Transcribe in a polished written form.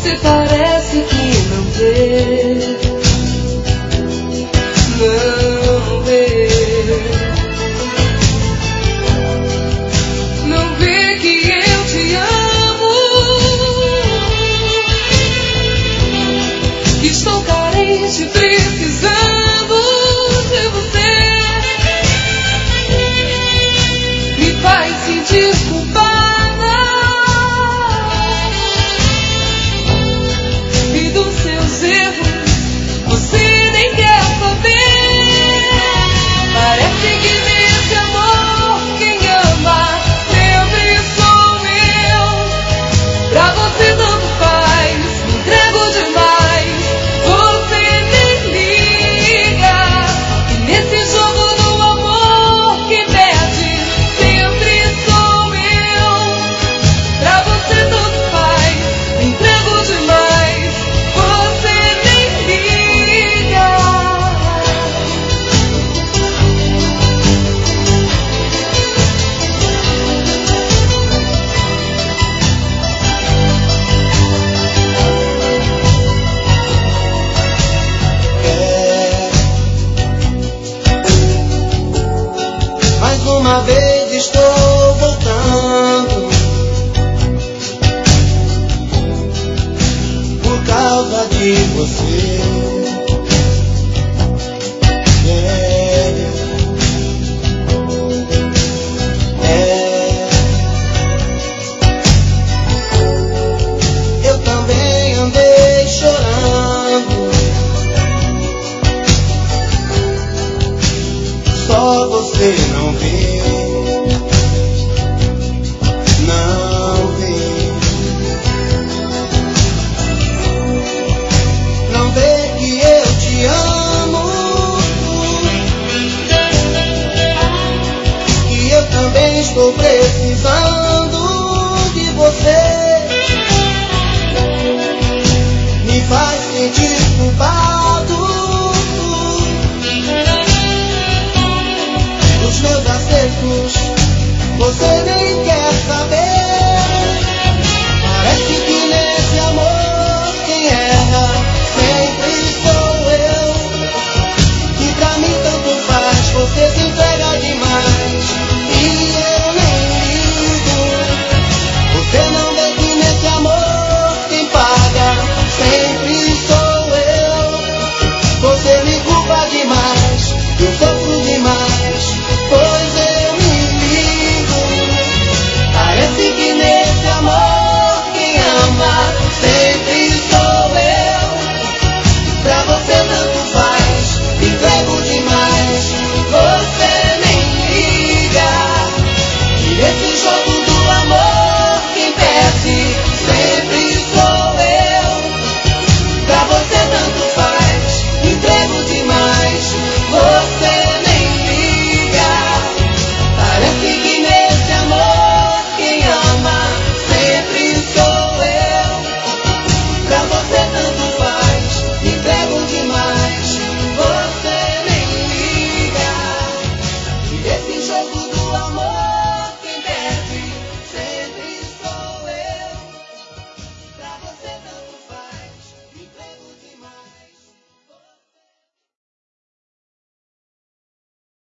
Você parece que não vê, não vê, não vê que eu te amo, que estou carente, precisando de você. Me faz sentir culpada e dos seus erros você nem quer saber. Parece que nesse amor quem ama sempre sou eu. Pra você tanto faz, me entrego demais, você nem liga. E nesse jogo do amor que perde sempre sou eu. Pra você tanto faz, me entrego demais, você nem liga. Mais uma vez estou voltando por causa de você. Eu também andei chorando, só você não vê, não vê, não vê que eu te amo, que eu também estou precisando